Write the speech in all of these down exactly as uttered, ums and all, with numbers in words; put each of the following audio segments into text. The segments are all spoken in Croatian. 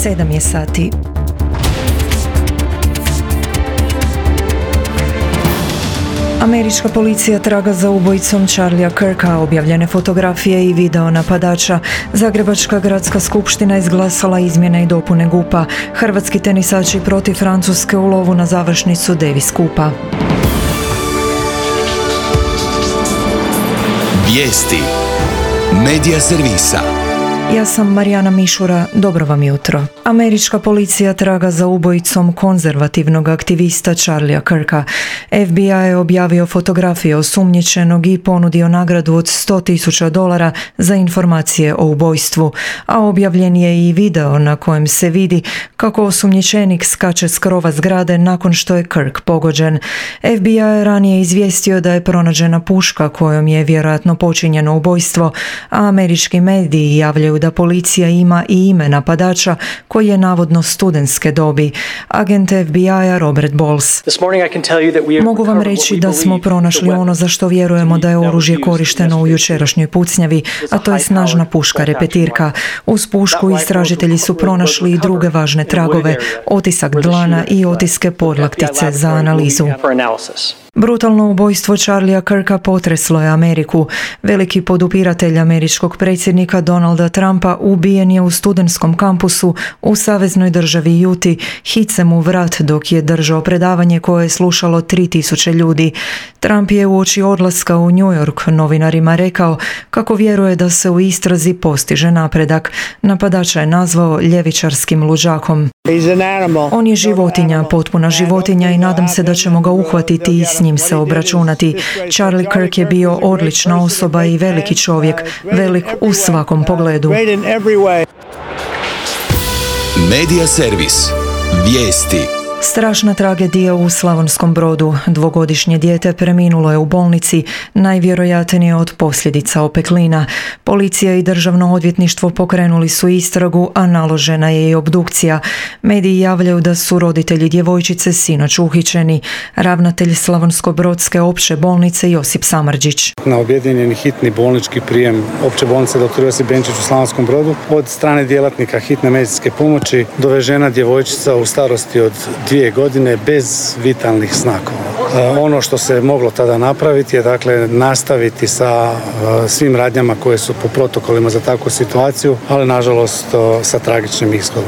Sedam je sati. Američka policija traga za ubojicom Charlie'a Kirka, objavljene fotografije i video napadača. Zagrebačka gradska skupština izglasala izmjene i dopune G U P-a. Hrvatski tenisači protiv Francuske u lovu na završnicu Davis Cupa. Vijesti Medija servisa. Ja sam Marijana Mišura, dobro vam jutro. Američka policija traga za ubojicom konzervativnog aktivista Charlie'a Kirka. F B I je objavio fotografije osumnjičenog i ponudio nagradu od sto tisuća dolara za informacije o ubojstvu, a objavljen je i video na kojem se vidi kako osumnjičenik skače s krova zgrade nakon što je Kirk pogođen. F B I je ranije izvijestio da je pronađena puška kojom je vjerojatno počinjeno ubojstvo, a američki mediji javljaju da policija ima i ime napadača koji je navodno studentske dobi. Agent F B I-a Robert Bowles. Mogu vam reći da smo pronašli ono za što vjerujemo da je oružje korišteno u jučerašnjoj pucnjavi, a to je snažna puška repetirka. Uz pušku istražitelji su pronašli i druge važne tragove, otisak dlana i otiske podlaktice za analizu. Brutalno ubojstvo Charlie'a Kirka potreslo je Ameriku. Veliki podupiratelj američkog predsjednika Donalda Trumpa ubijen je u studentskom kampusu u saveznoj državi Utah hicem u vrat dok je držao predavanje koje je slušalo tri tisuće ljudi. Trump je uoči odlaska u New York novinarima rekao kako vjeruje da se u istrazi postiže napredak. Napadača je nazvao ljevičarskim luđakom. On je životinja, potpuna životinja i nadam se da ćemo ga uhvatiti i s njim se obračunati. Charlie Kirk je bio odlična osoba i veliki čovjek, velik u svakom pogledu. Medija servis. Vijesti. Strašna tragedija u Slavonskom Brodu. Dvogodišnje dijete preminulo je u bolnici, najvjerojatnije od posljedica opeklina. Policija i državno odvjetništvo pokrenuli su istragu, a naložena je i obdukcija. Mediji javljaju da su roditelji djevojčice sinoć uhićeni. Ravnatelj Slavonsko-brodske opće bolnice Josip Samardžić. Na objedinjeni hitni bolnički prijem opće bolnice doktor Josip Benčić u Slavonskom Brodu od strane djelatnika hitne medicinske pomoći dovežena djevojčica u starosti od dvije godine bez vitalnih znakova. Ono što se moglo tada napraviti je dakle nastaviti sa svim radnjama koje su po protokolima za takvu situaciju, ali nažalost sa tragičnim ishodom.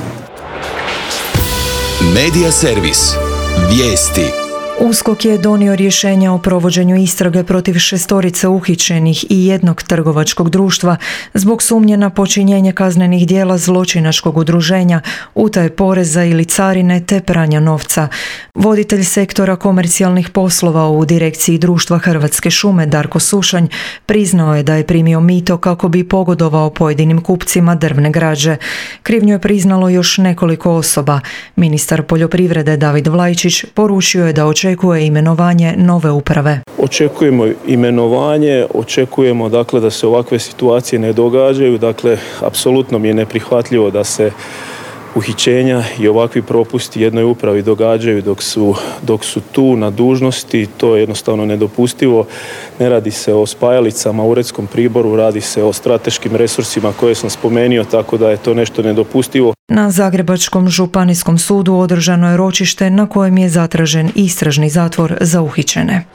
Medija servis. Vijesti. USKOK je donio rješenje o provođenju istrage protiv šestorice uhićenih i jednog trgovačkog društva zbog sumnje na počinjenje kaznenih djela zločinačkog udruženja, utaje poreza ili carine te pranja novca. Voditelj sektora komercijalnih poslova u direkciji društva Hrvatske šume Darko Sušanj priznao je da je primio mito kako bi pogodovao pojedinim kupcima drvne građe. Krivnju je priznalo još nekoliko osoba. Ministar poljoprivrede David Vlajčić poručio je da očekuje imenovanje nove uprave. Očekujemo imenovanje, očekujemo dakle da se ovakve situacije ne događaju, dakle apsolutno mi je neprihvatljivo da se uhićenja i ovakvi propusti jednoj upravi događaju dok su, dok su tu na dužnosti. To je jednostavno nedopustivo. Ne radi se o spajalicama u uredskom priboru, radi se o strateškim resursima koje sam spomenuo, tako da je to nešto nedopustivo. Na Zagrebačkom županijskom sudu održano je ročište na kojem je zatražen istražni zatvor za uhićene.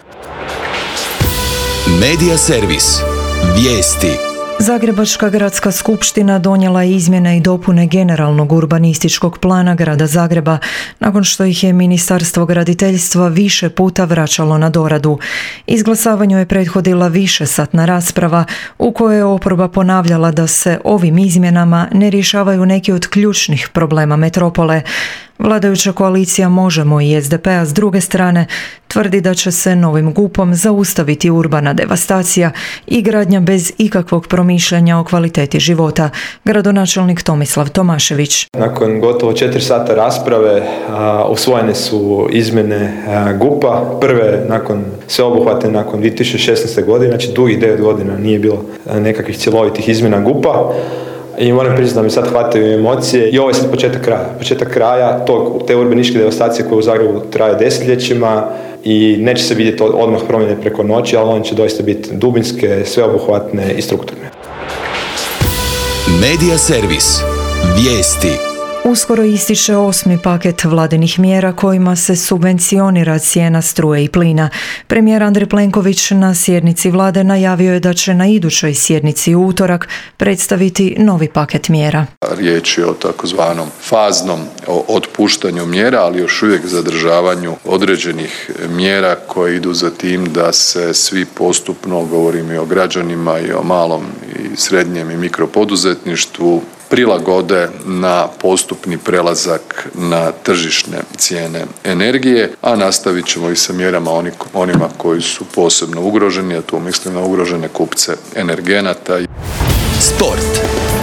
Medija servis. Vijesti. Zagrebačka gradska skupština donijela je izmjene i dopune generalnog urbanističkog plana grada Zagreba nakon što ih je Ministarstvo graditeljstva više puta vraćalo na doradu. Izglasavanju je prethodila višesatna rasprava u kojoj je oporba ponavljala da se ovim izmjenama ne rješavaju neki od ključnih problema metropole. Vladajuća koalicija Možemo i S D P-a s druge strane tvrdi da će se novim G U P-om zaustaviti urbana devastacija i gradnja bez ikakvog promišljanja o kvaliteti života. Gradonačelnik Tomislav Tomašević. Nakon gotovo četiri sata rasprave a, usvojene su izmjene a, G U P-a. Prve nakon sveobuhvatne nakon dvije tisuće šesnaeste. godine, znači dugih devet godina nije bilo a, nekakvih cjelovitih izmjena G U P-a. I moram priznati da mi sad hvataju emocije i ovo je sad početak kraja. Početak kraja tog, te urbanističke devastacije koje u Zagrebu traje desetljećima i neće se vidjeti odmah promjene preko noći, ali one će doista biti dubinske, sveobuhvatne i strukturne. Medija servis. Vijesti. Uskoro ističe osmi paket vladinih mjera kojima se subvencionira cijena struje i plina. Premijer Andrej Plenković na sjednici vlade najavio je da će na idućoj sjednici u utorak predstaviti novi paket mjera. Riječ je o takozvanom faznom otpuštanju mjera, ali još uvijek zadržavanju određenih mjera koje idu za tim da se svi postupno, govorim i o građanima i o malom i srednjem i mikropoduzetništvu, prilagode na postupni prelazak na tržišne cijene energije, a nastavit ćemo i sa mjerama onima koji su posebno ugroženi, a tu mislim na ugrožene kupce energenata. Sport.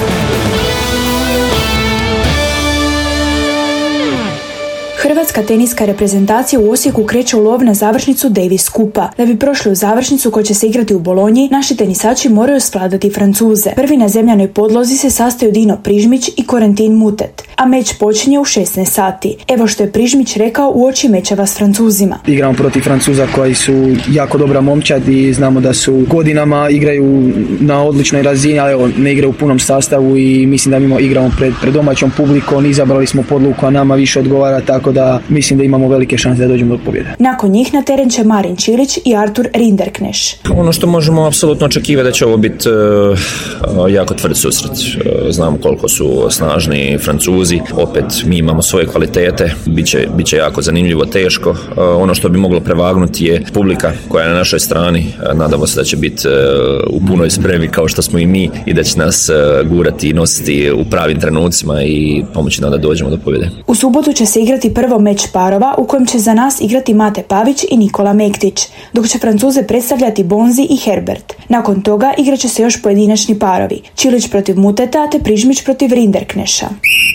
Hrvatska teniska reprezentacija u Osijeku kreće u lov na završnicu Davis Kupa. Da bi prošli u završnicu koja će se igrati u Bolonji, naši tenisači moraju svladati Francuze. Prvi na zemljanoj podlozi se sastaju Dino Prižmić i Corentin Moutet, a meč počinje u šesnaest sati. Evo što je Prižmić rekao uoči mečeva s Francuzima. Igramo protiv Francuza koji su jako dobra momčad i znamo da su godinama igraju na odličnoj razini, ali evo, ne igraju u punom sastavu i mislim da mi igramo pred, pred domaćom publikom, izabrali smo podluku, a nama više odgovara, tako da mislim da imamo velike šanse da dođemo do pobjede. Nakon njih na teren će Marin Čilić i Artur Rinderkneš. Ono što možemo apsolutno očekivati da će ovo biti uh, jako tvrd susret. Uh, znamo koliko su snažni Francuzi, opet mi imamo svoje kvalitete, biće, biće jako zanimljivo, teško. Uh, ono što bi moglo prevagnuti je publika koja je na našoj strani. Uh, nadamo se da će biti uh, u punoj spremi kao što smo i mi i da će nas uh, gurati i nositi u pravim trenucima i pomoći nam da dođemo do pobjede. U subotu će se igrati prvo meč parova u kojem će za nas igrati Mate Pavić i Nikola Mektić, dok će Francuze predstavljati Bonzi i Herbert. Nakon toga igrat će se još pojedinačni parovi, Čilić protiv Muteta te Prižmić protiv Rinderkneša.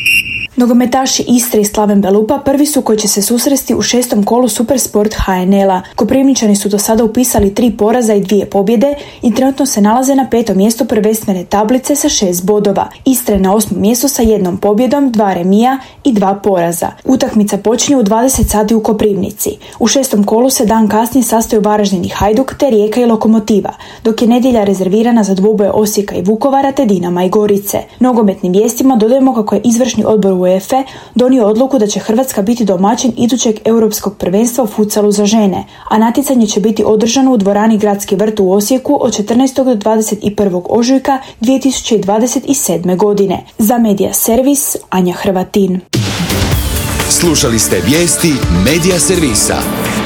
Nogometaši Istre i Slaven Belupa prvi su koji će se susresti u šestom kolu Supersport H N L-a. Koprivničani su do sada upisali tri poraza i dvije pobjede i trenutno se nalaze na petom mjestu prvenstvene tablice sa šest bodova. Istra je na osmom mjestu sa jednom pobjedom, dva remija i dva poraza. Utakmica počinje u dvadeset sati u Koprivnici. U šestom kolu se dan kasnije sastaju Varaždin i Hajduk te Rijeka i Lokomotiva, dok je nedjelja rezervirana za dvoboje Osijeka i Vukovara te Dinama i Gorice. Nogometnim vijestima dodajemo kako je izvršni odbor UEFA donio odluku da će Hrvatska biti domaćin idućeg europskog prvenstva u futsalu za žene, a natjecanje će biti održano u dvorani Gradski vrt u Osijeku od četrnaestog do dvadeset prvog ožujka dvije tisuće dvadeset sedme. godine. Za Medija Servis, Anja Hrvatin. Slušali ste vijesti Medija Servisa.